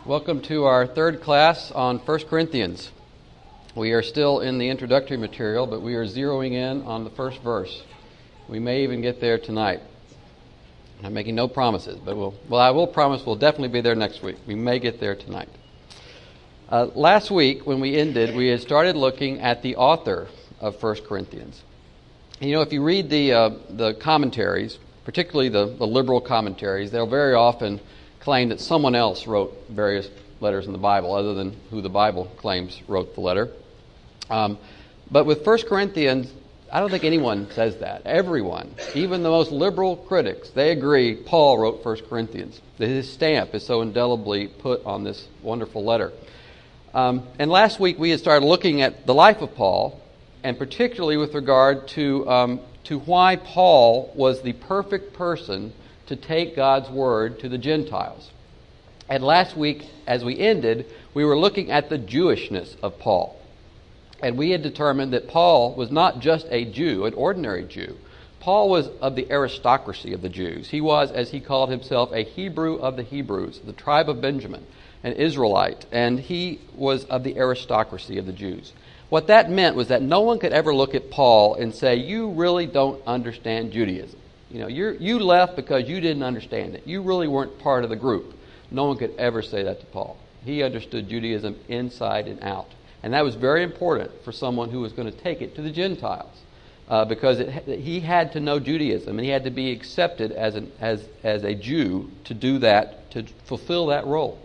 Welcome to our third class on 1 Corinthians. We are still in the introductory material, but we are zeroing in on the first verse. We may even get there tonight. I'm making no promises, but I will promise we'll definitely be there next week. We may get there tonight. Last week, when we ended, we had started looking at the author of 1 Corinthians. And, if you read the commentaries, particularly the liberal commentaries, they'll very often claim that someone else wrote various letters in the Bible other than who the Bible claims wrote the letter. But with 1 Corinthians, I don't think anyone says that. Everyone, even the most liberal critics, they agree Paul wrote 1 Corinthians. His stamp is so indelibly put on this wonderful letter. And last week we had started looking at the life of Paul, and particularly with regard to why Paul was the perfect person to take God's word to the Gentiles. And last week, as we ended, we were looking at the Jewishness of Paul. And we had determined that Paul was not just a Jew, an ordinary Jew. Paul was of the aristocracy of the Jews. He was, as he called himself, a Hebrew of the Hebrews, the tribe of Benjamin, an Israelite. And he was of the aristocracy of the Jews. What that meant was that no one could ever look at Paul and say, "You really don't understand Judaism. You left because you didn't understand it. You really weren't part of the group." No one could ever say that to Paul. He understood Judaism inside and out. And that was very important for someone who was going to take it to the Gentiles. Because he had to know Judaism, and he had to be accepted as a Jew to do that, to fulfill that role.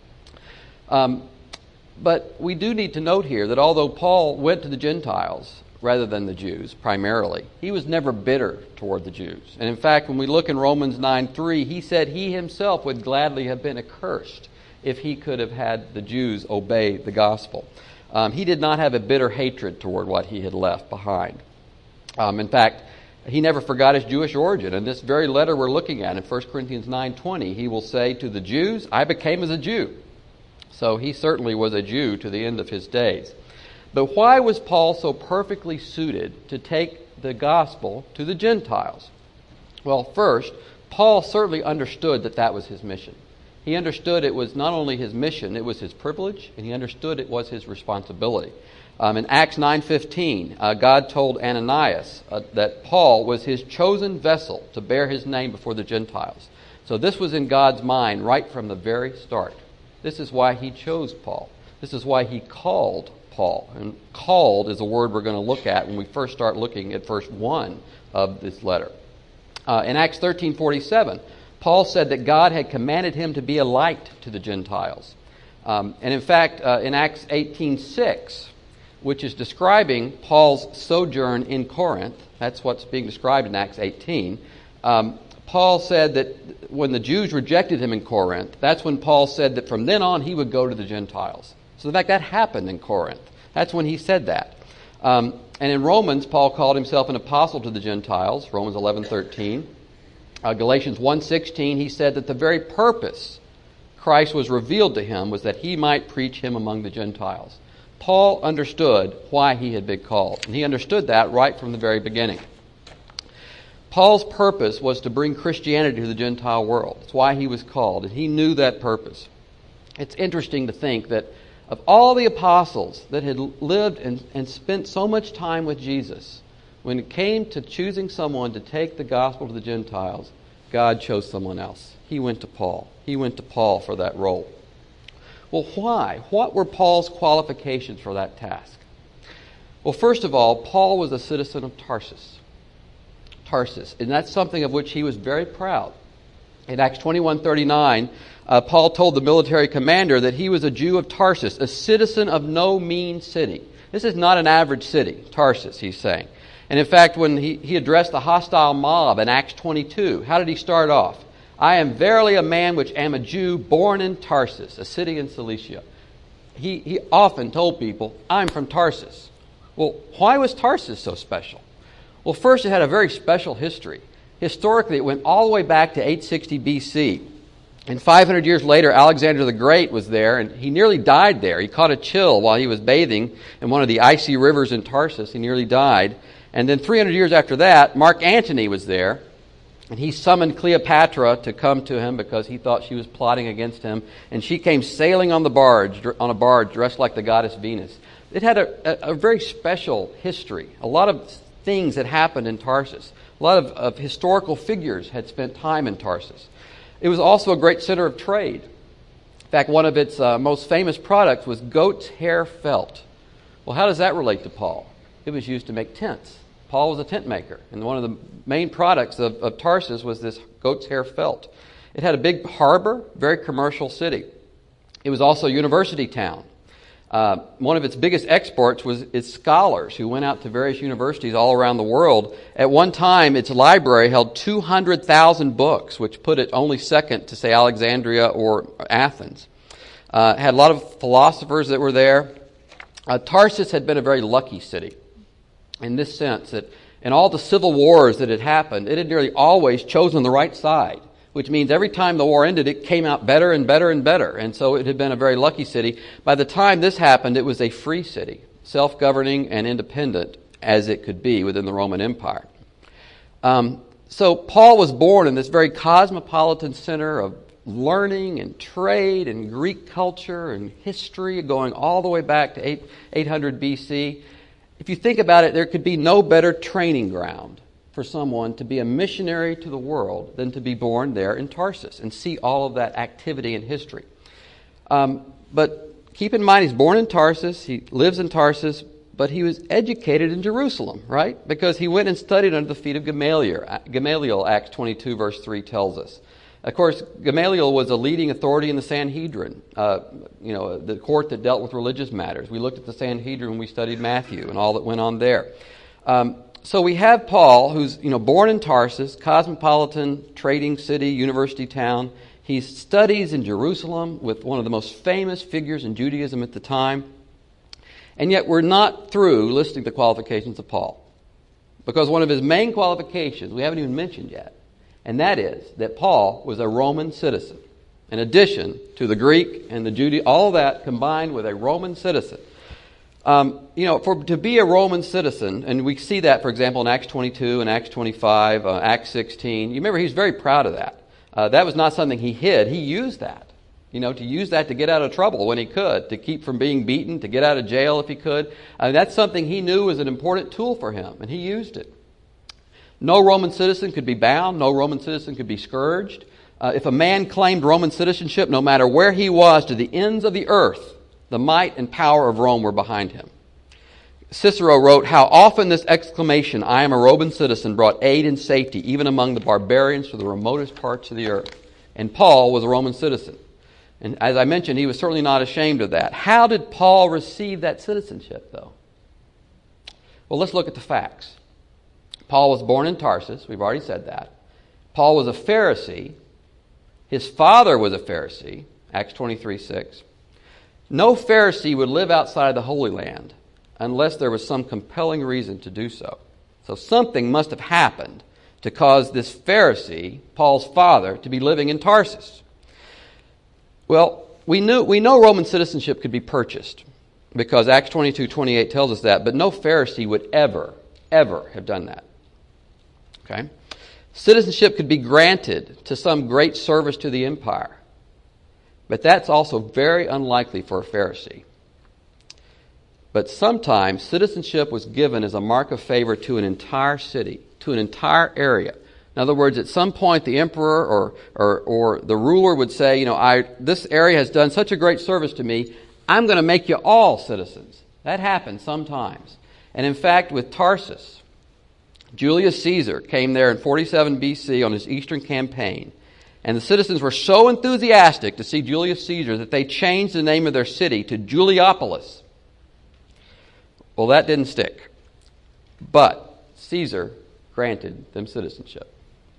But we do need to note here that although Paul went to the Gentiles rather than the Jews primarily, he was never bitter toward the Jews. And in fact, when we look in Romans 9:3, he said he himself would gladly have been accursed if he could have had the Jews obey the gospel. He did not have a bitter hatred toward what he had left behind. In fact, he never forgot his Jewish origin. And this very letter we're looking at in 1 Corinthians 9:20, he will say to the Jews, "I became as a Jew." So he certainly was a Jew to the end of his days. But why was Paul so perfectly suited to take the gospel to the Gentiles? Well, first, Paul certainly understood that was his mission. He understood it was not only his mission, it was his privilege, and he understood it was his responsibility. In Acts 9:15, God told Ananias that Paul was his chosen vessel to bear his name before the Gentiles. So this was in God's mind right from the very start. This is why he chose Paul. This is why he called Paul. And called is a word we're going to look at when we first start looking at verse 1 of this letter. In Acts 13:47, Paul said that God had commanded him to be a light to the Gentiles. And in fact, in Acts 18:6, which is describing Paul's sojourn in Corinth, that's what's being described in Acts 18, Paul said that when the Jews rejected him in Corinth, that's when Paul said that from then on he would go to the Gentiles. So in fact, that happened in Corinth. That's when he said that. And in Romans, Paul called himself an apostle to the Gentiles, Romans 11:13. Galatians 1:16, he said that the very purpose Christ was revealed to him was that he might preach him among the Gentiles. Paul understood why he had been called, and he understood that right from the very beginning. Paul's purpose was to bring Christianity to the Gentile world. That's why he was called, and he knew that purpose. It's interesting to think that of all the apostles that had lived and spent so much time with Jesus, when it came to choosing someone to take the gospel to the Gentiles, God chose someone else. He went to Paul. He went to Paul for that role. Well, why? What were Paul's qualifications for that task? Well, first of all, Paul was a citizen of Tarsus. And that's something of which he was very proud. In Acts 21:39, Paul told the military commander that he was a Jew of Tarsus, a citizen of no mean city. This is not an average city, Tarsus, he's saying. And in fact, when he addressed the hostile mob in Acts 22, how did he start off? "I am verily a man which am a Jew, born in Tarsus, a city in Cilicia." He often told people, "I'm from Tarsus." Well, why was Tarsus so special? Well, first, it had a very special history. Historically, it went all the way back to 860 BC. And 500 years later, Alexander the Great was there, and he nearly died there. He caught a chill while he was bathing in one of the icy rivers in Tarsus. He nearly died. And then 300 years after that, Mark Antony was there, And he summoned Cleopatra to come to him because he thought she was plotting against him. And she came sailing on a barge dressed like the goddess Venus. It had a very special history. A lot of things had happened in Tarsus. A lot of historical figures had spent time in Tarsus. It was also a great center of trade. In fact, one of its most famous products was goat's hair felt. Well, how does that relate to Paul? It was used to make tents. Paul was a tent maker, and one of the main products of Tarsus was this goat's hair felt. It had a big harbor, very commercial city. It was also a university town. One of its biggest exports was its scholars who went out to various universities all around the world. At one time, its library held 200,000 books, which put it only second to, say, Alexandria or Athens. It had a lot of philosophers that were there. Tarsus had been a very lucky city in this sense that in all the civil wars that had happened, it had nearly always chosen the right side, which means every time the war ended, it came out better and better and better. And so it had been a very lucky city. By the time this happened, it was a free city, self-governing and independent as it could be within the Roman Empire. So Paul was born in this very cosmopolitan center of learning and trade and Greek culture and history going all the way back to 800 BC. If you think about it, there could be no better training ground for someone to be a missionary to the world than to be born there in Tarsus and see all of that activity and history. But keep in mind, he's born in Tarsus, he lives in Tarsus, but he was educated in Jerusalem, right? Because he went and studied under the feet of Gamaliel, Acts 22 verse 3 tells us. Of course, Gamaliel was a leading authority in the Sanhedrin, the court that dealt with religious matters. We looked at the Sanhedrin when we studied Matthew and all that went on there. So we have Paul, who's born in Tarsus, cosmopolitan trading city, university town. He studies in Jerusalem with one of the most famous figures in Judaism at the time. And yet we're not through listing the qualifications of Paul. Because one of his main qualifications we haven't even mentioned yet. And that is that Paul was a Roman citizen. In addition to the Greek and the Judaism, all that combined with a Roman citizen. To be a Roman citizen, and we see that, for example, in Acts 22 and Acts 25, Acts 16. You remember, he was very proud of that. That was not something he hid. He used that, to use that to get out of trouble when he could, to keep from being beaten, to get out of jail if he could. That's something he knew was an important tool for him, and he used it. No Roman citizen could be bound. No Roman citizen could be scourged. If a man claimed Roman citizenship, no matter where he was, to the ends of the earth, the might and power of Rome were behind him. Cicero wrote, "How often this exclamation, 'I am a Roman citizen,' brought aid and safety even among the barbarians to the remotest parts of the earth." And Paul was a Roman citizen. And as I mentioned, he was certainly not ashamed of that. How did Paul receive that citizenship, though? Well, let's look at the facts. Paul was born in Tarsus. We've already said that. Paul was a Pharisee. His father was a Pharisee. Acts 23:6. No Pharisee would live outside the Holy Land unless there was some compelling reason to do so. So something must have happened to cause this Pharisee, Paul's father, to be living in Tarsus. Well, we know Roman citizenship could be purchased because Acts 22:28 tells us that, but no Pharisee would ever have done that. Okay? Citizenship could be granted to some great service to the empire. But that's also very unlikely for a Pharisee. But sometimes citizenship was given as a mark of favor to an entire city, to an entire area. In other words, at some point the emperor or the ruler would say, this area has done such a great service to me, I'm going to make you all citizens. That happened sometimes. And in fact, with Tarsus, Julius Caesar came there in 47 BC on his Eastern campaign. And the citizens were so enthusiastic to see Julius Caesar that they changed the name of their city to Juliopolis. Well, that didn't stick. But Caesar granted them citizenship.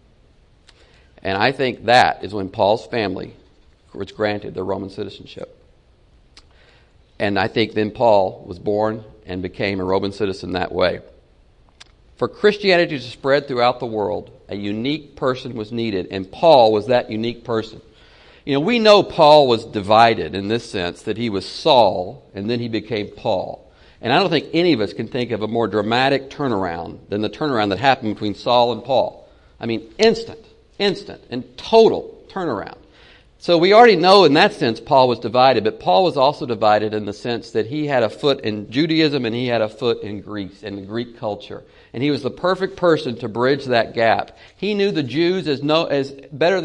And I think that is when Paul's family was granted their Roman citizenship. And I think then Paul was born and became a Roman citizen that way. For Christianity to spread throughout the world, a unique person was needed, and Paul was that unique person. We know Paul was divided in this sense, that he was Saul, and then he became Paul. And I don't think any of us can think of a more dramatic turnaround than the turnaround that happened between Saul and Paul. I mean, instant, and total turnaround. So we already know in that sense Paul was divided, but Paul was also divided in the sense that he had a foot in Judaism and he had a foot in Greece and the Greek culture. And he was the perfect person to bridge that gap. He knew the Jews as better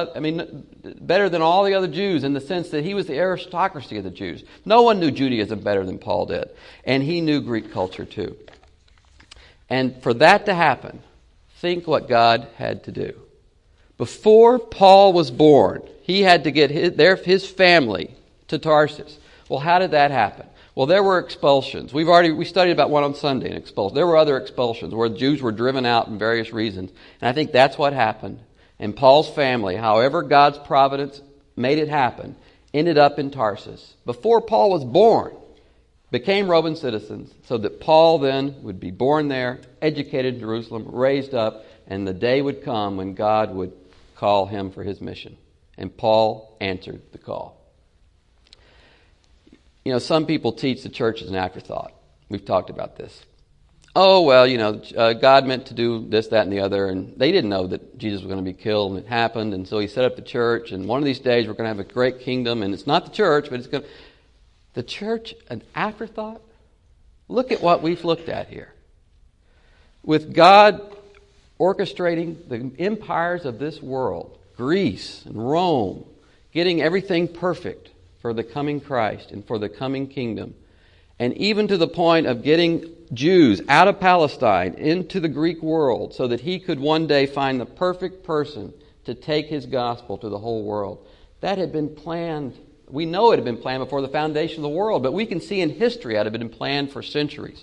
than all the other Jews, in the sense that he was the aristocracy of the Jews. No one knew Judaism better than Paul did. And he knew Greek culture too. And for that to happen, think what God had to do. Before Paul was born, he had to get his family to Tarsus. Well, how did that happen? Well, there were expulsions. We studied about one on Sunday, an expulsion. There were other expulsions where Jews were driven out in various reasons. And I think that's what happened. And Paul's family, however God's providence made it happen, ended up in Tarsus. Before Paul was born, became Roman citizens, so that Paul then would be born there, educated in Jerusalem, raised up, and the day would come when God would call him for his mission. And Paul answered the call. You know, some people teach the church as an afterthought. We've talked about this. Oh, well, God meant to do this, that, and the other, and they didn't know that Jesus was going to be killed, and it happened, and so he set up the church, and one of these days we're going to have a great kingdom, and it's not the church, but it's going to... The church, an afterthought? Look at what we've looked at here. With God orchestrating the empires of this world, Greece and Rome, getting everything perfect for the coming Christ and for the coming kingdom, and even to the point of getting Jews out of Palestine into the Greek world so that he could one day find the perfect person to take his gospel to the whole world. That had been planned. We know it had been planned before the foundation of the world, but we can see in history it had been planned for centuries.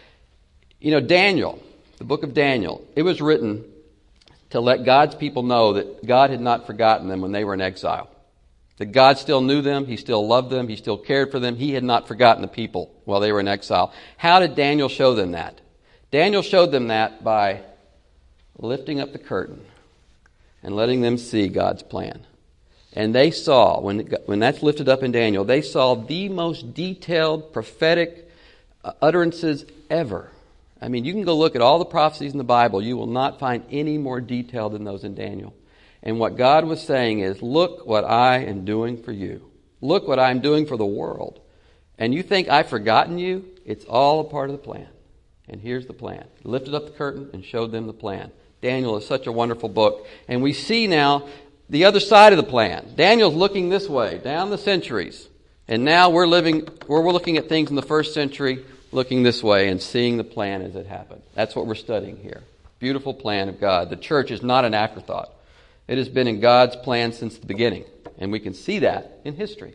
You know, Daniel, the book of Daniel, it was written to let God's people know that God had not forgotten them when they were in exile. That God still knew them, He still loved them, He still cared for them. He had not forgotten the people while they were in exile. How did Daniel show them that? Daniel showed them that by lifting up the curtain and letting them see God's plan. And they saw, when that's lifted up in Daniel, they saw the most detailed prophetic utterances ever. I mean, you can go look at all the prophecies in the Bible. You will not find any more detailed than those in Daniel. And what God was saying is, look what I am doing for you. Look what I'm doing for the world. And you think I've forgotten you? It's all a part of the plan. And here's the plan. He lifted up the curtain and showed them the plan. Daniel is such a wonderful book. And we see now the other side of the plan. Daniel's looking this way, down the centuries. And now we're looking at things in the first century, looking this way and seeing the plan as it happened. That's what we're studying here. Beautiful plan of God. The church is not an afterthought. It has been in God's plan since the beginning. And we can see that in history.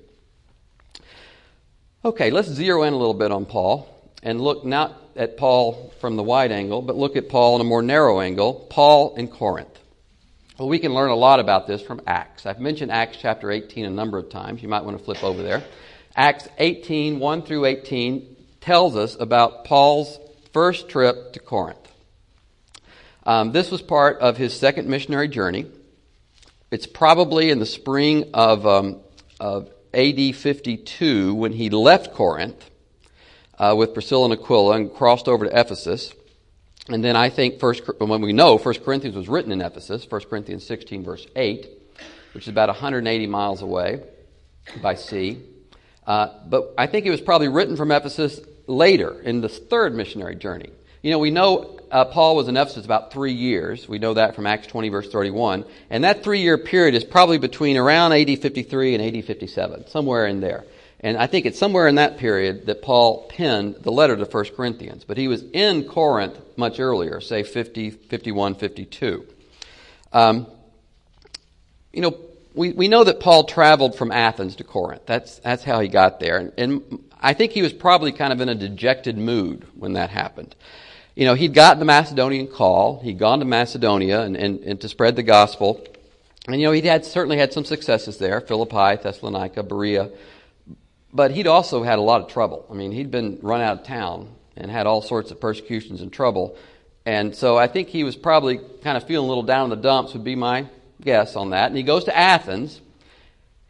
Okay, let's zero in a little bit on Paul. And look not at Paul from the wide angle, but look at Paul in a more narrow angle. Paul in Corinth. Well, we can learn a lot about this from Acts. I've mentioned Acts chapter 18 a number of times. You might want to flip over there. Acts 18, 1 through 18, tells us about Paul's first trip to Corinth. This was part of his second missionary journey. It's probably in the spring of AD 52 when he left Corinth with Priscilla and Aquila and crossed over to Ephesus. And then I think when we know 1 Corinthians was written in Ephesus, 1 Corinthians 16 verse 8, which is about 180 miles away by sea. But I think it was probably written from Ephesus later in the third missionary journey. You know, we know Paul was in Ephesus about 3 years. We know that from Acts 20 verse 31. And that 3-year period is probably between around AD 53 and AD 57, somewhere in there. And I think it's somewhere in that period that Paul penned the letter to 1 Corinthians. But he was in Corinth much earlier, say 50, 51, 52. You know, we know that Paul traveled from Athens to Corinth. That's how he got there. And I think he was probably kind of in a dejected mood when that happened. You know, he'd gotten the Macedonian call. He'd gone to Macedonia and to spread the gospel. And, you know, he'd certainly had some successes there, Philippi, Thessalonica, Berea. But he'd also had a lot of trouble. I mean, he'd been run out of town and had all sorts of persecutions and trouble. And so I think he was probably kind of feeling a little down in the dumps would be my guess on that. And he goes to Athens.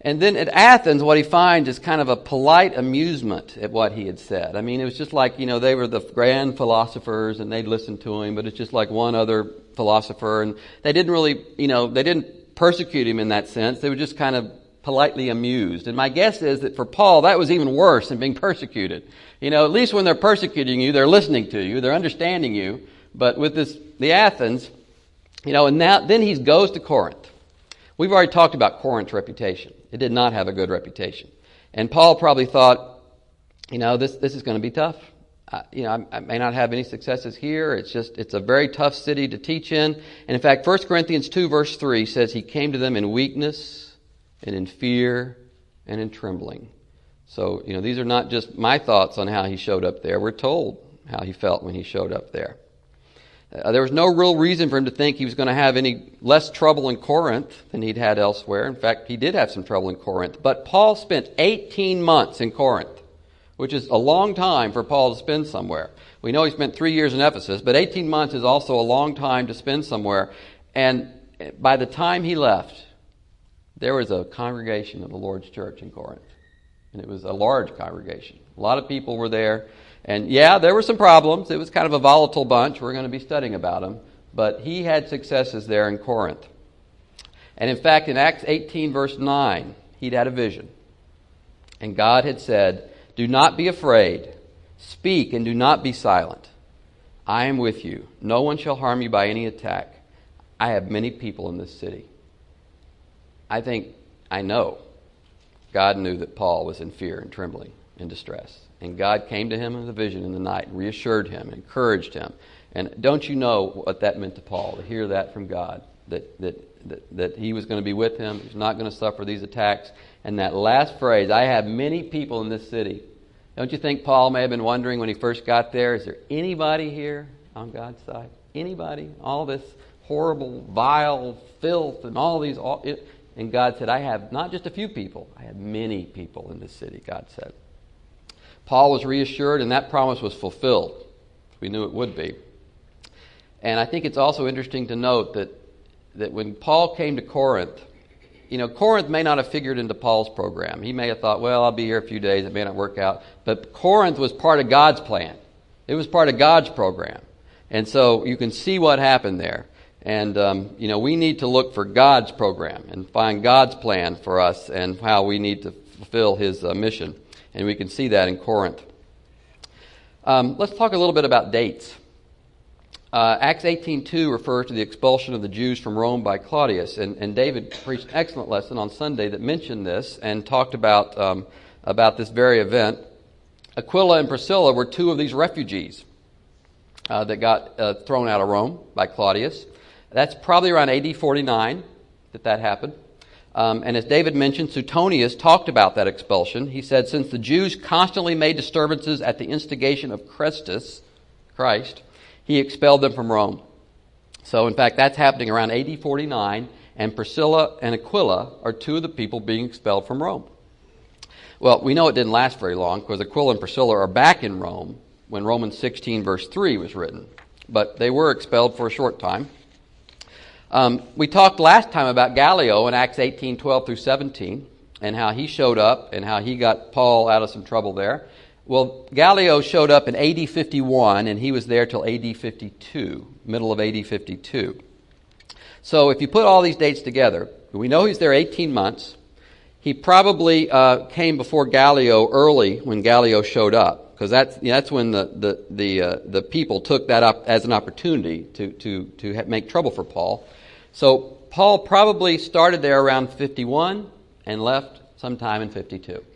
And then at Athens, what he finds is kind of a polite amusement at what he had said. I mean, it was just like, they were the grand philosophers and they'd listen to him, but it's just like one other philosopher. And they didn't really, they didn't persecute him in that sense. They were just kind of politely amused. And my guess is that for Paul, that was even worse than being persecuted. At least when they're persecuting you, they're listening to you, they're understanding you. But with the Athens, and then he goes to Corinth. We've already talked about Corinth's reputation. It did not have a good reputation. And Paul probably thought, this is going to be tough. I may not have any successes here. It's a very tough city to teach in. And in fact, 1 Corinthians 2 verse 3 says he came to them in weakness and in fear and in trembling. So, these are not just my thoughts on how he showed up there. We're told how he felt when he showed up there. There was no real reason for him to think he was going to have any less trouble in Corinth than he'd had elsewhere. In fact, he did have some trouble in Corinth. But Paul spent 18 months in Corinth, which is a long time for Paul to spend somewhere. We know he spent 3 years in Ephesus, but 18 months is also a long time to spend somewhere. And by the time he left, there was a congregation of the Lord's church in Corinth. And it was a large congregation. A lot of people were there. And yeah, there were some problems. It was kind of a volatile bunch. We're going to be studying about them. But he had successes there in Corinth. And in fact, in Acts 18 verse 9, he'd had a vision. And God had said, "Do not be afraid. Speak and do not be silent. I am with you. No one shall harm you by any attack. I have many people in this city." I know God knew that Paul was in fear and trembling and distress. And God came to him in the vision in the night, and reassured him, encouraged him. And don't you know what that meant to Paul, to hear that from God, that he was going to be with him, he was not going to suffer these attacks. And that last phrase, "I have many people in this city." Don't you think Paul may have been wondering when he first got there, is there anybody here on God's side? Anybody? All this horrible, vile filth and all these... And God said, "I have not just a few people, I have many people in this city," God said. Paul was reassured, and that promise was fulfilled. We knew it would be. And I think it's also interesting to note that when Paul came to Corinth, Corinth may not have figured into Paul's program. He may have thought, well, I'll be here a few days, it may not work out. But Corinth was part of God's plan. It was part of God's program. And so you can see what happened there. And, we need to look for God's program and find God's plan for us and how we need to fulfill His mission. And we can see that in Corinth. Let's talk a little bit about dates. Acts 18:2 refers to the expulsion of the Jews from Rome by Claudius. And David preached an excellent lesson on Sunday that mentioned this and talked about this very event. Aquila and Priscilla were two of these refugees that got thrown out of Rome by Claudius. That's probably around AD 49 that happened. And as David mentioned, Suetonius talked about that expulsion. He said, since the Jews constantly made disturbances at the instigation of Christ, he expelled them from Rome. So, in fact, that's happening around AD 49, and Priscilla and Aquila are two of the people being expelled from Rome. Well, we know it didn't last very long, because Aquila and Priscilla are back in Rome when Romans 16, verse 3 was written. But they were expelled for a short time. We talked last time about Gallio in Acts 18, 12 through 17, and how he showed up and how he got Paul out of some trouble there. Well, Gallio showed up in AD 51, and he was there till AD 52, middle of AD 52. So if you put all these dates together, we know he's there 18 months. He probably came before Gallio early when Gallio showed up, because that's when the people took that up as an opportunity to make trouble for Paul. So Paul probably started there around 51 and left sometime in 52.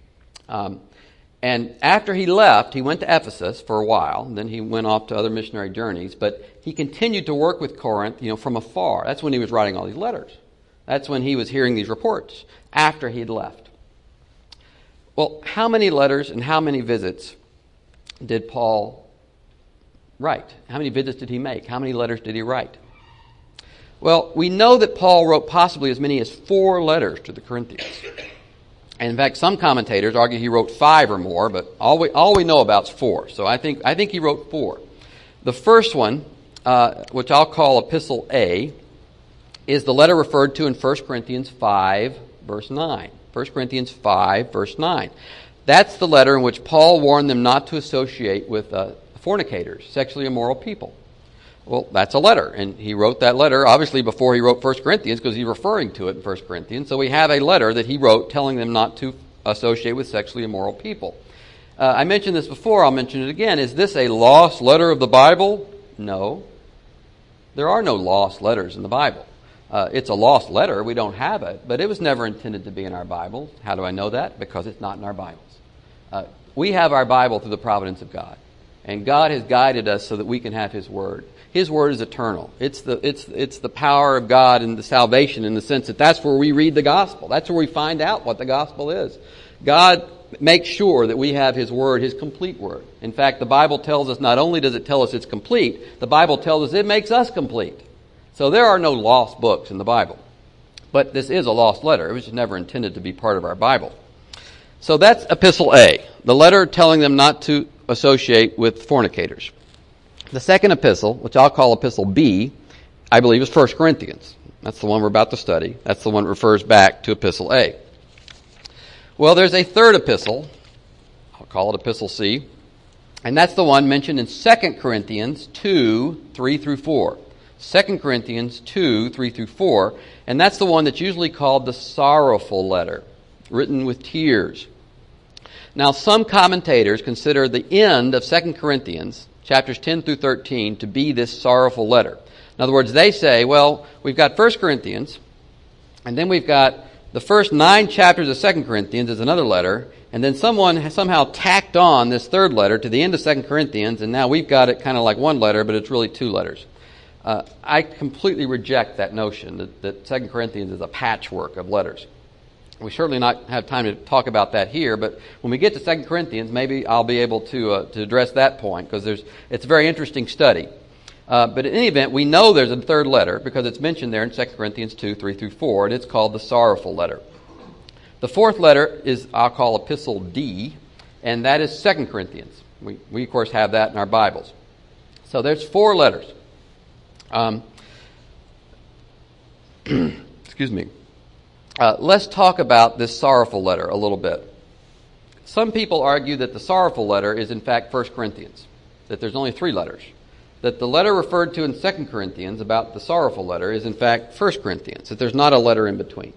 And after he left, he went to Ephesus for a while. And then he went off to other missionary journeys. But he continued to work with Corinth, from afar. That's when he was writing all these letters. That's when he was hearing these reports, after he had left. Well, how many letters and how many visits did Paul write? How many visits did he make? How many letters did he write? Well, we know that Paul wrote possibly as many as 4 letters to the Corinthians. And in fact, some commentators argue he wrote 5 or more, but all we know about is 4. So I think he wrote 4. The first one, which I'll call Epistle A, is the letter referred to in 1 Corinthians 5, verse 9. 1 Corinthians 5, verse 9. That's the letter in which Paul warned them not to associate with fornicators, sexually immoral people. Well, that's a letter, and he wrote that letter, obviously before he wrote 1 Corinthians, because he's referring to it in 1 Corinthians. So we have a letter that he wrote telling them not to associate with sexually immoral people. I mentioned this before, I'll mention it again. Is this a lost letter of the Bible? No. There are no lost letters in the Bible. It's a lost letter, we don't have it, but it was never intended to be in our Bible. How do I know that? Because it's not in our Bibles. We have our Bible through the providence of God. And God has guided us so that we can have His Word. His Word is eternal. It's the power of God and the salvation in the sense that that's where we read the gospel. That's where we find out what the gospel is. God makes sure that we have His Word, His complete Word. In fact, the Bible tells us, not only does it tell us it's complete, the Bible tells us it makes us complete. So there are no lost books in the Bible. But this is a lost letter. It was just never intended to be part of our Bible. So that's Epistle A, the letter telling them not to associate with fornicators. The second epistle, which I'll call Epistle B, I believe is 1 Corinthians. That's the one we're about to study. That's the one that refers back to Epistle A. Well, there's a third epistle. I'll call it Epistle C. And that's the one mentioned in 2 Corinthians 2, 3 through 4. 2 Corinthians 2, 3 through 4. And that's the one that's usually called the sorrowful letter, written with tears. Now, some commentators consider the end of 2 Corinthians, chapters 10 through 13, to be this sorrowful letter. In other words, they say, well, we've got 1 Corinthians, and then we've got the first 9 chapters of 2 Corinthians as another letter, and then someone has somehow tacked on this third letter to the end of 2 Corinthians, and now we've got it kind of like one letter, but it's really 2 letters. I completely reject that notion that 2 Corinthians is a patchwork of letters. We certainly not have time to talk about that here, but when we get to 2 Corinthians, maybe I'll be able to address that point, because it's a very interesting study. But in any event, we know there's a third letter because it's mentioned there in 2 Corinthians 2, 3 through 4, and it's called the sorrowful letter. The fourth letter is, I'll call Epistle D, and that is 2 Corinthians. We of course, have that in our Bibles. So there's 4 letters. Excuse me. Let's talk about this sorrowful letter a little bit. Some people argue that the sorrowful letter is in fact 1 Corinthians, that there's only 3 letters. That the letter referred to in 2 Corinthians about the sorrowful letter is in fact 1 Corinthians, that there's not a letter in between.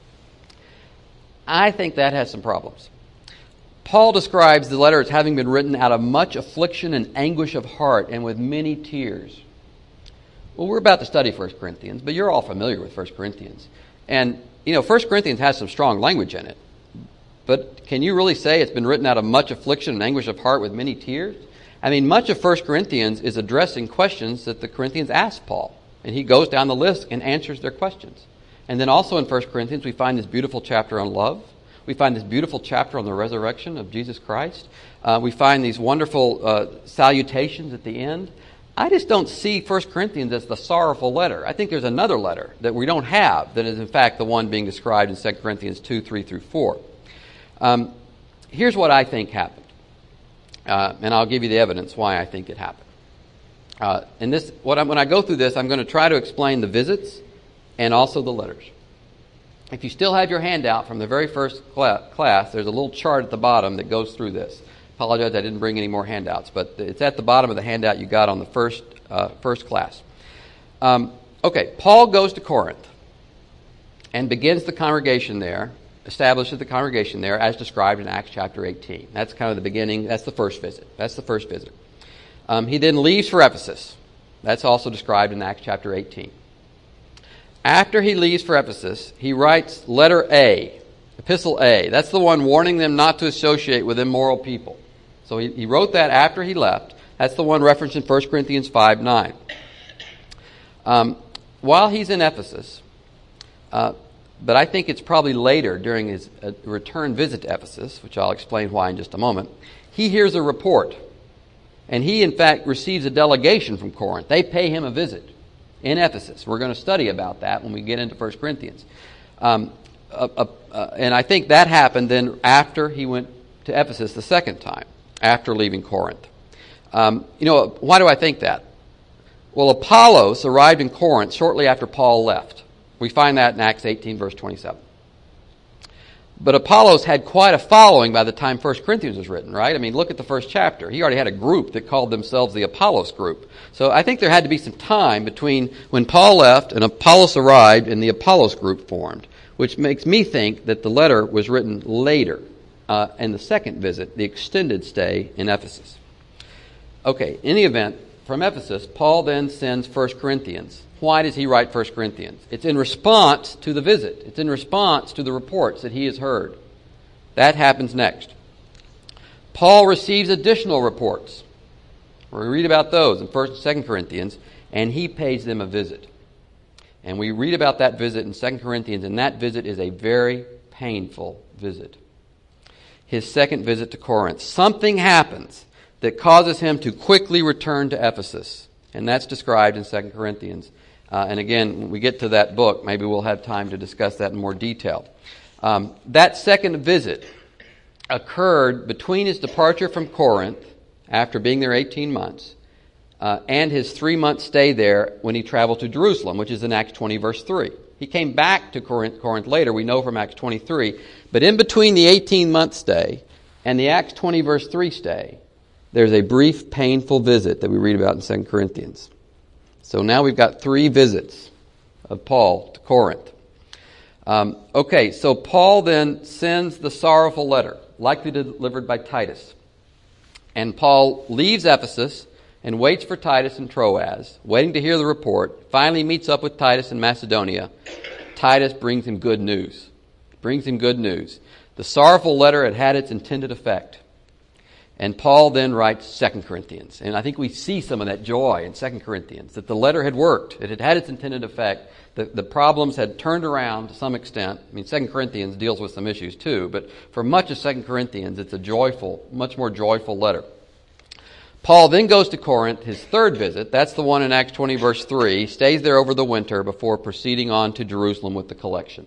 I think that has some problems. Paul describes the letter as having been written out of much affliction and anguish of heart and with many tears. Well, we're about to study 1 Corinthians, but you're all familiar with 1 Corinthians. And, 1 Corinthians has some strong language in it. But can you really say it's been written out of much affliction and anguish of heart with many tears? I mean, much of 1 Corinthians is addressing questions that the Corinthians asked Paul. And he goes down the list and answers their questions. And then also in 1 Corinthians, we find this beautiful chapter on love. We find this beautiful chapter on the resurrection of Jesus Christ. We find these wonderful salutations at the end. I just don't see 1 Corinthians as the sorrowful letter. I think there's another letter that we don't have that is in fact the one being described in 2 Corinthians 2, 3 through 4. Here's what I think happened. And I'll give you the evidence why I think it happened. When I go through this, I'm going to try to explain the visits and also the letters. If you still have your handout from the very first class, there's a little chart at the bottom that goes through this. Apologize, I didn't bring any more handouts, but it's at the bottom of the handout you got on the first class. Okay, Paul goes to Corinth and begins the congregation there, establishes the congregation there as described in Acts chapter 18. That's kind of the beginning. That's the first visit. He then leaves for Ephesus. That's also described in Acts chapter 18. After he leaves for Ephesus, he writes letter A, Epistle A. That's the one warning them not to associate with immoral people. So he wrote that after he left. That's the one referenced in 1 Corinthians 5, 9. While he's in Ephesus, but I think it's probably later during his return visit to Ephesus, which I'll explain why in just a moment, he hears a report. And he, in fact, receives a delegation from Corinth. They pay him a visit in Ephesus. We're going to study about that when we get into 1 Corinthians. And I think that happened then after he went to Ephesus the second time, after leaving Corinth. Why do I think that? Well, Apollos arrived in Corinth shortly after Paul left. We find that in Acts 18, verse 27. But Apollos had quite a following by the time 1 Corinthians was written, right? I mean, look at the first chapter. He already had a group that called themselves the Apollos group. So I think there had to be some time between when Paul left and Apollos arrived and the Apollos group formed, which makes me think that the letter was written later in the second visit, the extended stay in Ephesus. Okay, in the event, from Ephesus, Paul then sends 1 Corinthians. Why does he write 1 Corinthians? It's in response to the visit. It's in response to the reports that he has heard. That happens next. Paul receives additional reports. We read about those in 1 and 2 Corinthians, and he pays them a visit. And we read about that visit in 2 Corinthians, and that visit is a very painful visit. His second visit to Corinth. Something happens that causes him to quickly return to Ephesus. And that's described in 2 Corinthians. And again, when we get to that book, maybe we'll have time to discuss that in more detail. That second visit occurred between his departure from Corinth, after being there 18 months, and his 3-month stay there when he traveled to Jerusalem, which is in Acts 20, verse 3. He came back to Corinth later, we know from Acts 23. But in between the 18-month stay and the Acts 20, verse 3 stay, there's a brief, painful visit that we read about in 2 Corinthians. So now we've got 3 visits of Paul to Corinth. Okay, so Paul then sends the sorrowful letter, likely delivered by Titus. And Paul leaves Ephesus and waits for Titus in Troas, waiting to hear the report. Finally meets up with Titus in Macedonia. Titus brings him good news. The sorrowful letter had its intended effect. And Paul then writes 2 Corinthians. And I think we see some of that joy in 2 Corinthians, that the letter had worked. It had had its intended effect. The problems had turned around to some extent. I mean, 2 Corinthians deals with some issues too, but for much of 2 Corinthians, it's a joyful, much more joyful letter. Paul then goes to Corinth, his third visit. That's the one in Acts 20, verse 3. Stays there over the winter before proceeding on to Jerusalem with the collection.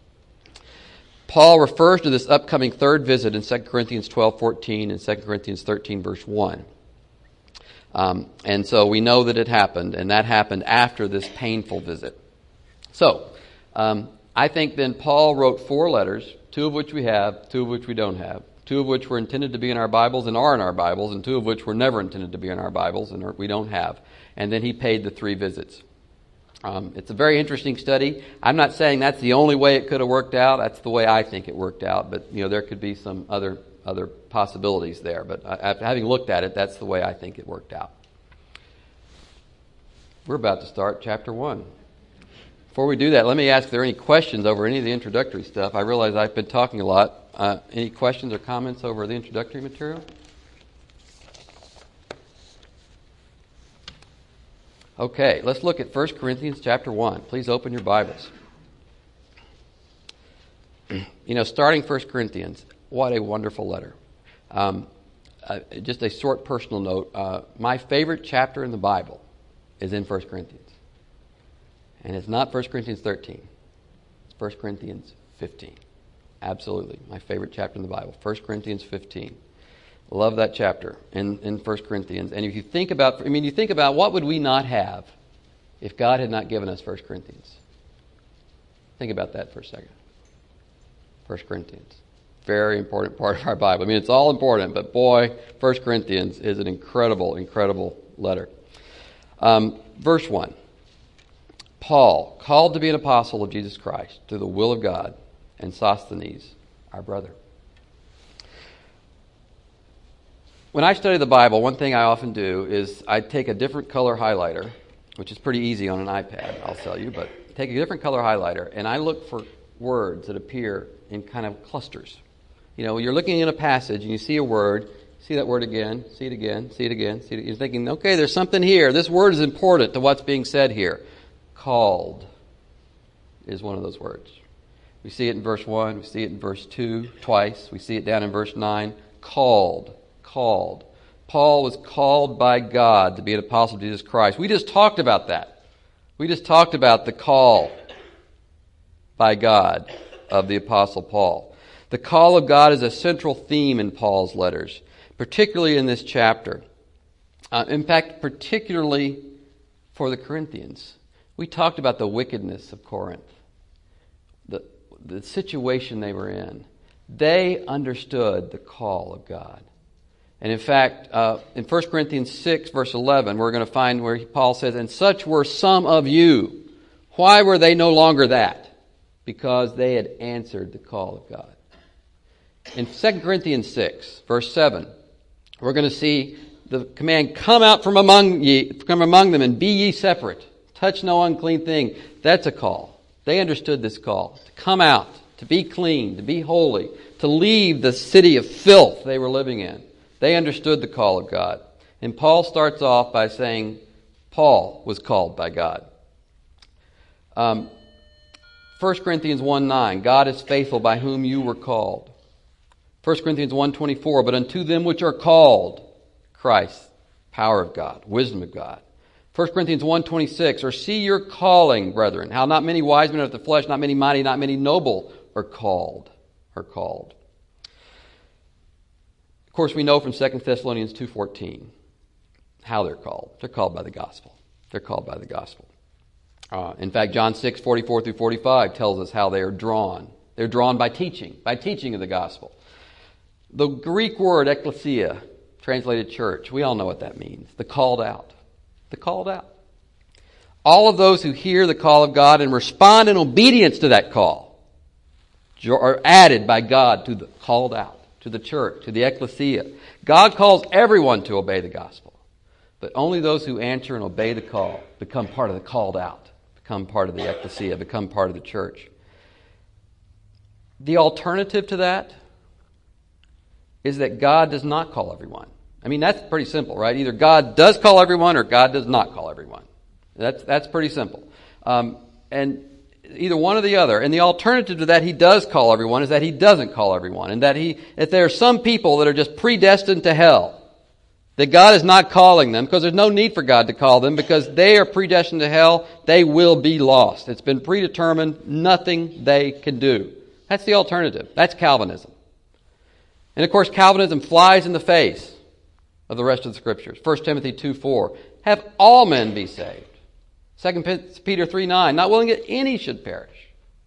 Paul refers to this upcoming third visit in 2 Corinthians 12:14 and 2 Corinthians 13, verse 1. And so we know that it happened, and that happened after this painful visit. So, I think then Paul wrote 4 letters, 2 of which we have, 2 of which we don't have, 2 of which were intended to be in our Bibles and are in our Bibles, and 2 of which were never intended to be in our Bibles and we don't have. And then he paid the 3 visits. It's a very interesting study. I'm not saying that's the only way it could have worked out. That's the way I think it worked out. But there could be some other possibilities there. But after having looked at it, that's the way I think it worked out. We're about to start chapter 1. Before we do that, let me ask if there are any questions over any of the introductory stuff. I realize I've been talking a lot. Any questions or comments over the introductory material? Okay, let's look at 1 Corinthians chapter 1. Please open your Bibles. Starting 1 Corinthians, what a wonderful letter. Just a short personal note. My favorite chapter in the Bible is in 1 Corinthians. And it's not 1 Corinthians 13. It's 1 Corinthians 15. Absolutely. My favorite chapter in the Bible. 1 Corinthians 15. Love that chapter in 1 Corinthians. And if you think about, what would we not have if God had not given us 1 Corinthians? Think about that for a second. 1 Corinthians. Very important part of our Bible. I mean, it's all important, but boy, 1 Corinthians is an incredible, incredible letter. Verse 1. Paul, called to be an apostle of Jesus Christ through the will of God, and Sosthenes, our brother. When I study the Bible, one thing I often do is I take a different color highlighter, which is pretty easy on an iPad, I'll tell you, but take a different color highlighter, and I look for words that appear in kind of clusters. You're looking in a passage and you see a word, see that word again, see it again, see it again, see it again. You're thinking, okay, there's something here. This word is important to what's being said here. Called is one of those words. We see it in verse 1, we see it in verse 2 twice, we see it down in verse 9. Called. Paul was called by God to be an apostle of Jesus Christ. We just talked about that. We just talked about the call by God of the apostle Paul. The call of God is a central theme in Paul's letters, particularly in this chapter. In fact, particularly for the Corinthians. We talked about the wickedness of Corinth. the situation they were in, they understood the call of God. And in fact, in 1 Corinthians 6, verse 11, we're going to find where Paul says, "And such were some of you. Why were they no longer that? Because they had answered the call of God." In 2 Corinthians 6, verse 7, we're going to see the command, "Come out from among them, and be ye separate. Touch no unclean thing." That's a call. They understood this call. To come out, to be clean, to be holy, to leave the city of filth they were living in. They understood the call of God. And Paul starts off by saying Paul was called by God. 1 Corinthians 1:9, "God is faithful by whom you were called." 1 Corinthians 1:24, "But unto them which are called, Christ, power of God, wisdom of God." 1 Corinthians 1:26, "Or see your calling, brethren, how not many wise men of the flesh, not many mighty, not many noble are called." Of course, we know from 2 Thessalonians 2:14 how they're called. They're called by the gospel. They're called by the gospel. In fact, John 6:44 through 45 tells us how they are drawn. They're drawn by teaching of the gospel. The Greek word ekklesia, translated church, we all know what that means. The called out. The called out. All of those who hear the call of God and respond in obedience to that call are added by God to the called out, to the church, to the ekklesia. God calls everyone to obey the gospel, but only those who answer and obey the call become part of the called out, become part of the ekklesia, become part of the church. The alternative to that is that God does not call everyone. I mean, that's pretty simple, right? Either God does call everyone or God does not call everyone. That's pretty simple. And either one or the other. And the alternative to that, He does call everyone, is that He doesn't call everyone. And that if there are some people that are just predestined to hell, that God is not calling them, because there's no need for God to call them, because they are predestined to hell, they will be lost. It's been predetermined, nothing they can do. That's the alternative. That's Calvinism. And of course, Calvinism flies in the face of the rest of the Scriptures. 1 Timothy 2:4, "Have all men be saved." 2 Peter 3:9, "Not willing that any should perish."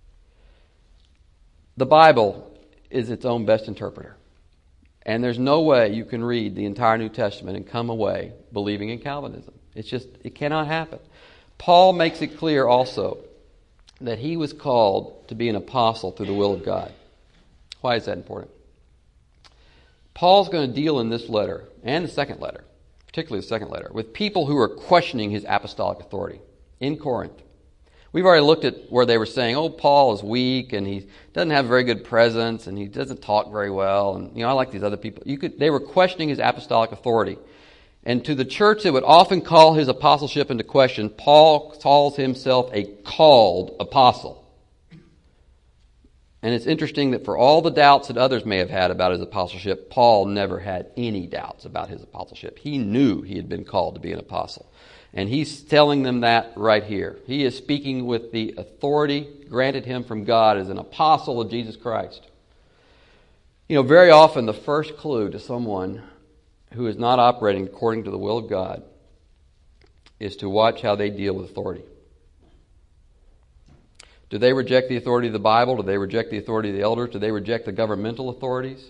The Bible is its own best interpreter. And there's no way you can read the entire New Testament and come away believing in Calvinism. It cannot happen. Paul makes it clear also that he was called to be an apostle through the will of God. Why is that important? Paul's going to deal in this letter, and the second letter, particularly the second letter, with people who are questioning his apostolic authority in Corinth. We've already looked at where they were saying, "Oh, Paul is weak, and he doesn't have a very good presence, and he doesn't talk very well, and I like these other people." They were questioning his apostolic authority. And to the church that would often call his apostleship into question, Paul calls himself a called apostle. And it's interesting that for all the doubts that others may have had about his apostleship, Paul never had any doubts about his apostleship. He knew he had been called to be an apostle. And he's telling them that right here. He is speaking with the authority granted him from God as an apostle of Jesus Christ. Very often the first clue to someone who is not operating according to the will of God is to watch how they deal with authority. Do they reject the authority of the Bible? Do they reject the authority of the elders? Do they reject the governmental authorities?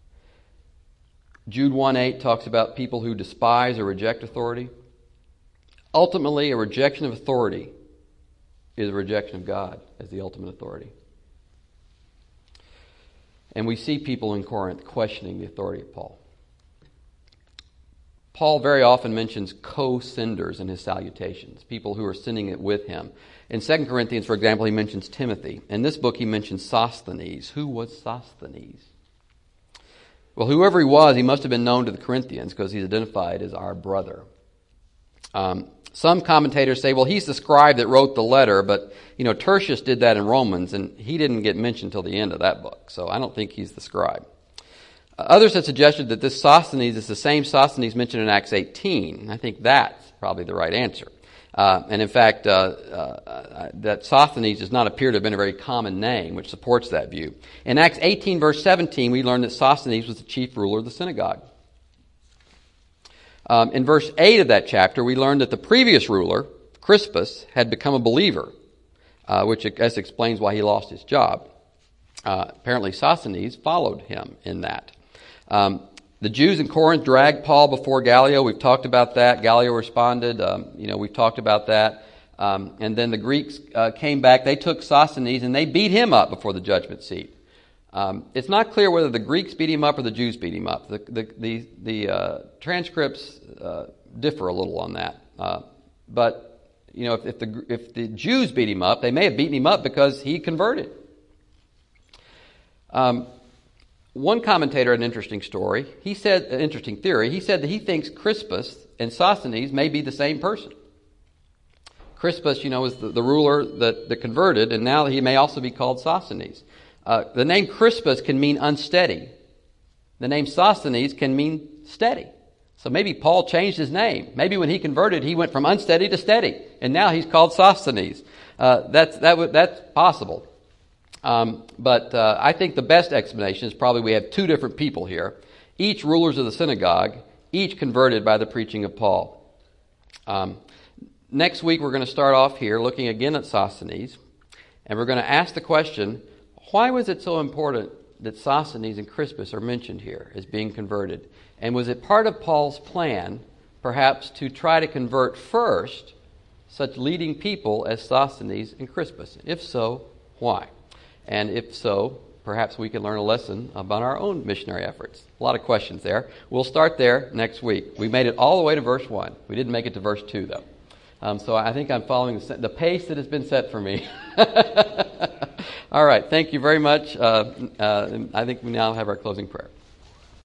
Jude 1:8 talks about people who despise or reject authority. Ultimately, a rejection of authority is a rejection of God as the ultimate authority. And we see people in Corinth questioning the authority of Paul. Paul very often mentions co-senders in his salutations, people who are sending it with him. In 2 Corinthians, for example, he mentions Timothy. In this book, he mentions Sosthenes. Who was Sosthenes? Well, whoever he was, he must have been known to the Corinthians because he's identified as our brother. Some commentators say, well, he's the scribe that wrote the letter, but, Tertius did that in Romans, and he didn't get mentioned till the end of that book, so I don't think he's the scribe. Others have suggested that this Sosthenes is the same Sosthenes mentioned in Acts 18. I think that's probably the right answer. And in fact, that Sosthenes does not appear to have been a very common name, which supports that view. In Acts 18, verse 17, we learn that Sosthenes was the chief ruler of the synagogue. In verse 8 of that chapter, we learn that the previous ruler, Crispus, had become a believer, which I guess explains why he lost his job. Apparently Sosthenes followed him in that. The Jews in Corinth dragged Paul before Gallio. We've talked about that. Gallio responded. We've talked about that. And then the Greeks came back. They took Sosthenes and they beat him up before the judgment seat. It's not clear whether the Greeks beat him up or the Jews beat him up. The transcripts differ a little on that. But if the Jews beat him up, they may have beaten him up because he converted. One commentator had an interesting story. He said, an interesting theory. He said that he thinks Crispus and Sosthenes may be the same person. Crispus, is the ruler that converted, and now he may also be called Sosthenes. The name Crispus can mean unsteady. The name Sosthenes can mean steady. So maybe Paul changed his name. Maybe when he converted, he went from unsteady to steady, and now he's called Sosthenes. That's possible. But I think the best explanation is probably we have two different people here, each rulers of the synagogue, each converted by the preaching of Paul. Next week we're going to start off here looking again at Sosthenes, and we're going to ask the question, why was it so important that Sosthenes and Crispus are mentioned here as being converted? And was it part of Paul's plan, perhaps, to try to convert first such leading people as Sosthenes and Crispus? If so, why? And if so, perhaps we can learn a lesson about our own missionary efforts. A lot of questions there. We'll start there next week. We made it all the way to verse 1. We didn't make it to verse 2, though. So I think I'm following the pace that has been set for me. All right. Thank you very much. I think we now have our closing prayer.